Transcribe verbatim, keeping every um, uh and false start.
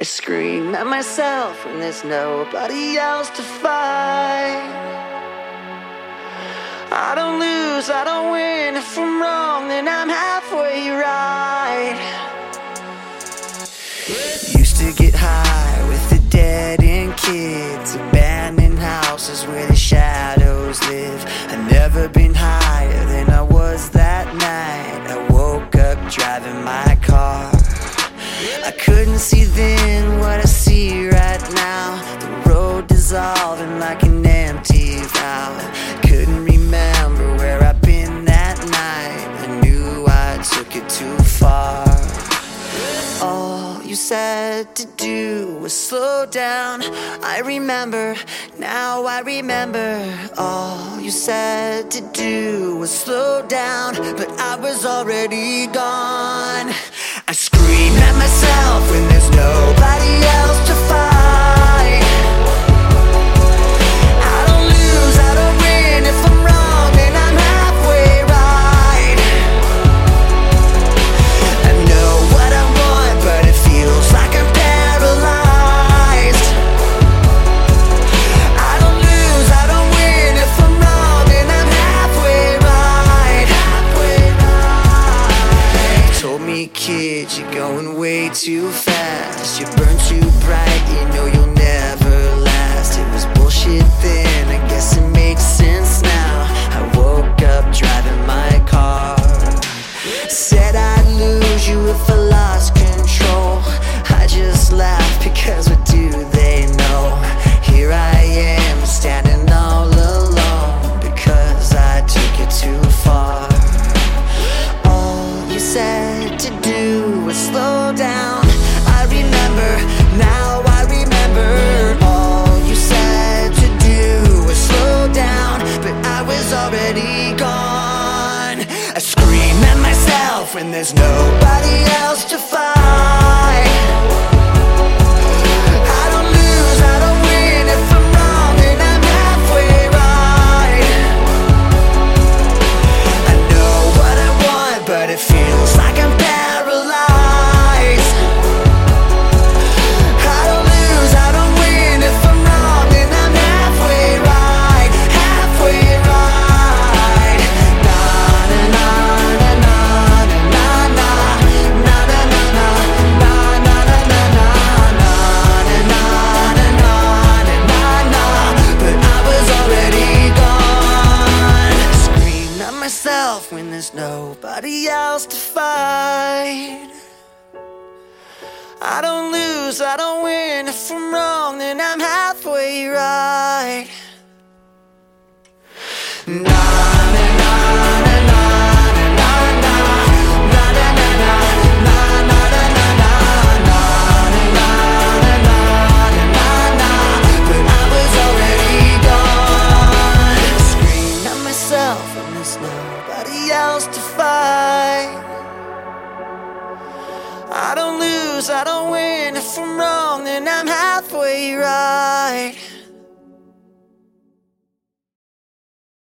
I scream at myself when there's nobody else to fight. I don't lose, I don't win. If I'm wrong, then I'm halfway right. Used to get high with the dead-end kids, abandoned houses where the shadows live. I've never been higher than I was that night. I woke up driving my car. I couldn't see then what I see right now. The road dissolving like an empty vow. Couldn't remember where I've been that night. I knew I took it too far. All you said to do was slow down. I remember, now I remember. All you said to do was slow down, but I was already gone. I scream at myself when there's nobody else to fight. I don't lose, I don't win. If I'm wrong, then I'm halfway right. I know what I want, but it feels like I'm paralyzed. I don't lose, I don't win. If I'm wrong, then I'm halfway right. Halfway right. You told me, kid, you're going way too fast. You burn too bright, you know you'll never last. It was bullshit then, I guess it makes sense now. I woke up driving my car. Said I'd lose you if I lost control. I just laughed because what do they know? Here I am standing all alone because I took it too far. All you said to do was slow down. I remember, now I remember. All you said to do was slow down, but I was already gone. I scream at myself when there's nobody else to fight. I don't lose, I don't win. If I'm wrong, then I'm halfway right. I know what I want, but it feels like I'm paralyzed. I don't lose, I don't win. If I'm wrong, then I'm halfway right. Halfway right. Na na na na na na na na na na na na na na na na na na na. But I was already gone. Scream at myself when there's nobody else to fight. I don't lose, I don't win. If I'm wrong, then I'm halfway right. Na na na na na na na na na na na na na na na na. But I was already gone. Scream at myself when there's nobody else to fight. I don't lose, I don't win. If I'm wrong, then I'm halfway right.